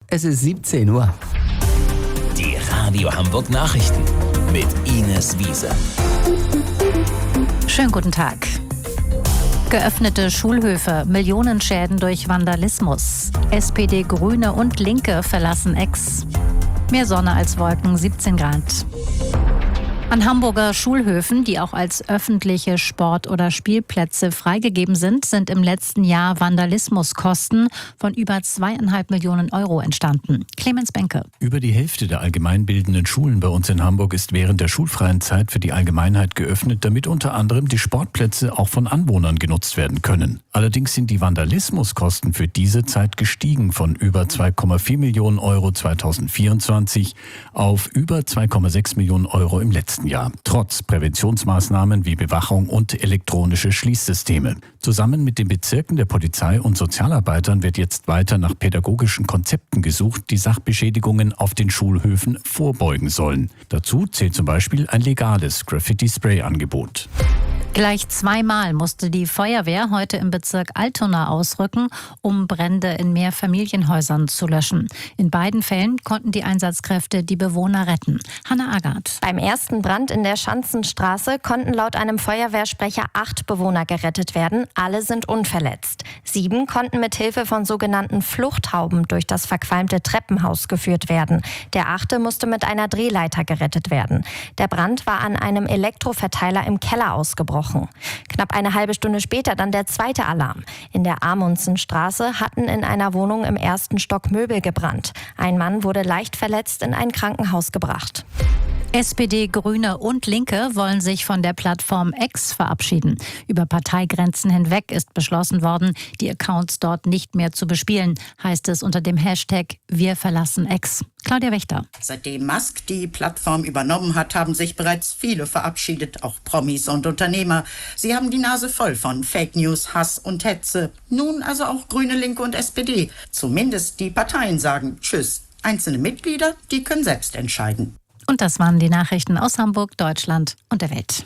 Es ist 17 Uhr. Die Radio Hamburg Nachrichten mit Ines Wiese. Schönen guten Tag. Geöffnete Schulhöfe, Millionenschäden durch Vandalismus. SPD, Grüne und Linke verlassen Ex. Mehr Sonne als Wolken, 17 Grad. An Hamburger Schulhöfen, die auch als öffentliche Sport- oder Spielplätze freigegeben sind im letzten Jahr Vandalismuskosten von über 2,5 Millionen Euro entstanden. Clemens Benke. Über die Hälfte der allgemeinbildenden Schulen bei uns in Hamburg ist während der schulfreien Zeit für die Allgemeinheit geöffnet, damit unter anderem die Sportplätze auch von Anwohnern genutzt werden können. Allerdings sind die Vandalismuskosten für diese Zeit gestiegen von über 2,4 Millionen Euro 2024 auf über 2,6 Millionen Euro im letzten Jahr, trotz Präventionsmaßnahmen wie Bewachung und elektronische Schließsysteme. Zusammen mit den Bezirken der Polizei und Sozialarbeitern wird jetzt weiter nach pädagogischen Konzepten gesucht, die Sachbeschädigungen auf den Schulhöfen vorbeugen sollen. Dazu zählt zum Beispiel ein legales Graffiti-Spray-Angebot. Gleich zweimal musste die Feuerwehr heute im Bezirk Altona ausrücken, um Brände in Mehrfamilienhäusern zu löschen. In beiden Fällen konnten die Einsatzkräfte die Bewohner retten. Hanna Agard. Beim ersten Brand in der Schanzenstraße konnten laut einem Feuerwehrsprecher 8 Bewohner gerettet werden. Alle sind unverletzt. 7 konnten mit Hilfe von sogenannten Fluchthauben durch das verqualmte Treppenhaus geführt werden. Der 8. musste mit einer Drehleiter gerettet werden. Der Brand war an einem Elektroverteiler im Keller ausgebrochen. Knapp eine halbe Stunde später dann der zweite Alarm. In der Amundsenstraße hatten in einer Wohnung im 1. Stock Möbel gebrannt. Ein Mann wurde leicht verletzt in ein Krankenhaus gebracht. SPD, Grüne und Linke wollen sich von der Plattform X verabschieden. Über Parteigrenzen hinweg ist beschlossen worden, die Accounts dort nicht mehr zu bespielen, heißt es unter dem Hashtag Wir verlassen X. Claudia Wächter. Seitdem Musk die Plattform übernommen hat, haben sich bereits viele verabschiedet, auch Promis und Unternehmer. Sie haben die Nase voll von Fake News, Hass und Hetze. Nun also auch Grüne, Linke und SPD. Zumindest die Parteien sagen Tschüss. Einzelne Mitglieder, die können selbst entscheiden. Und das waren die Nachrichten aus Hamburg, Deutschland und der Welt.